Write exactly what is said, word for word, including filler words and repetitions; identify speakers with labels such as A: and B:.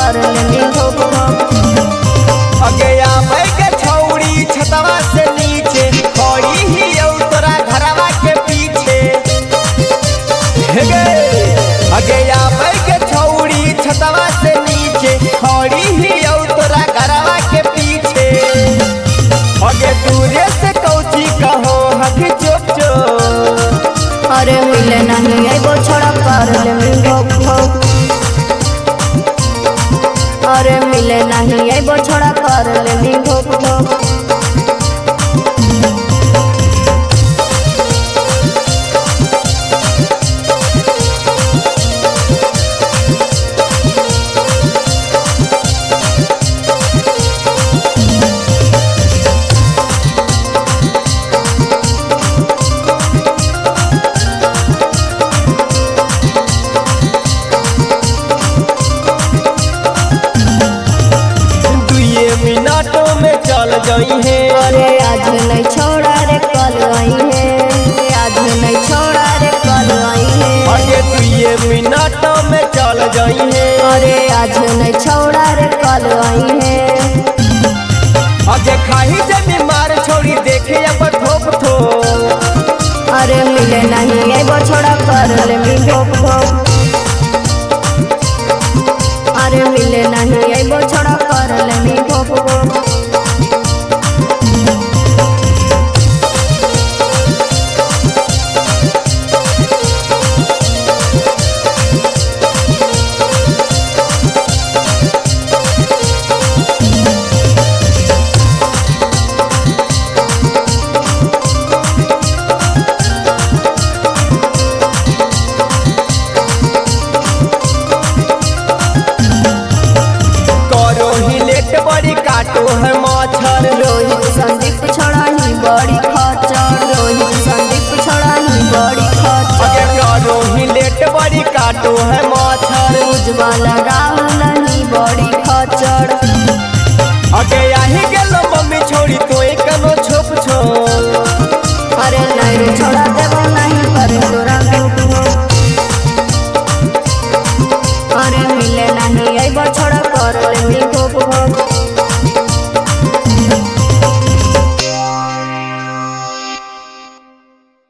A: कर लेनी घोप घोप।
B: अगे आवे के छौड़ी छतवा से नीचे खड़ी ही तोरा घरवा के पीछे। हे गे अगे आवे के छौड़ी छतवा से नीचे खड़ी ही तोरा घरवा के पीछे। अगे दूरे से कौची कहो हक चुप चुप।
A: अरे मिले नहीं एगो छोड़ा कर लेनी घोप घोप। अरे मिले नहीं एगो छोड़ा कर लेनी घोप घोप।
B: मिनटों में चल गई है।
A: अरे आज नहीं छोड़ा रे कल आई है। आज नहीं छोड़ा रे कल आई है।
B: अरे तू ये मिनटों में चल गई है।
A: अरे आज नहीं छोड़ा रे कल आई है।
B: अगे खाही जमी मार छोड़ी देखे अब ठोक ठो।
A: अरे मिले नहीं एगो छोड़ा कर लेनी घोप घोप। अरे मिले नहीं एगो छोड़ा कर लेनी घोप घोप।
B: बड़ी काटो है मच्छर।
A: रोहित संदीप छोड़ा ही बड़ी खचर। रोहित संदीप छोड़ा ही बड़ी खचर।
B: अगे करो ही लेट बड़ी काटो है मच्छर।
A: उज्ज्वल